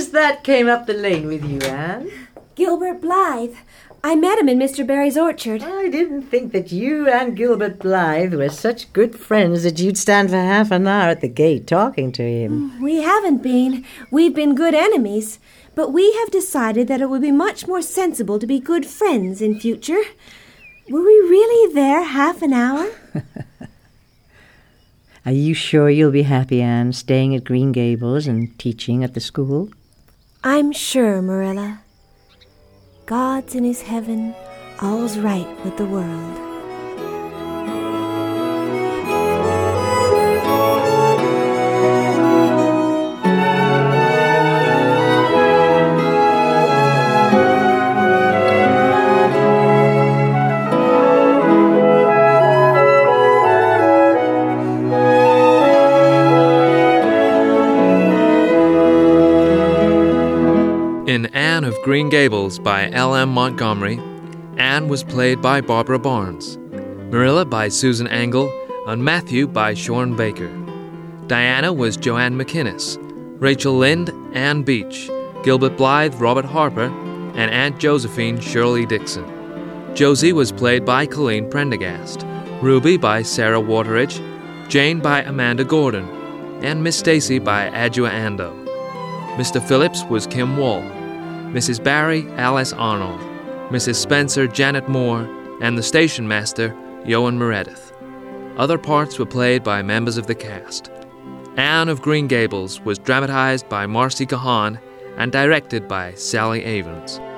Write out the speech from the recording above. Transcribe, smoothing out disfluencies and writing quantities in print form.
was that came up the lane with you, Anne? Gilbert Blythe. I met him in Mr. Barry's orchard. I didn't think that you and Gilbert Blythe were such good friends that you'd stand for half an hour at the gate talking to him. We haven't been. We've been good enemies. But we have decided that it would be much more sensible to be good friends in future. Were we really there half an hour? Are you sure you'll be happy, Anne, staying at Green Gables and teaching at the school? I'm sure, Marilla. God's in his heaven, all's right with the world. In Anne of Green Gables by L.M. Montgomery, Anne was played by Barbara Barnes, Marilla by Susan Engel, and Matthew by Shorn Baker. Diana was Joanne McInnes, Rachel Lynde, Anne Beach, Gilbert Blythe, Robert Harper, and Aunt Josephine, Shirley Dixon. Josie was played by Colleen Prendergast, Ruby by Sarah Wateridge, Jane by Amanda Gordon, and Miss Stacy by Adjua Ando. Mr. Phillips was Kim Wall, Mrs. Barry, Alice Arnold, Mrs. Spencer, Janet Moore, and the station master, Johan Meredith. Other parts were played by members of the cast. Anne of Green Gables was dramatized by Marcy Cahan and directed by Sally Avens.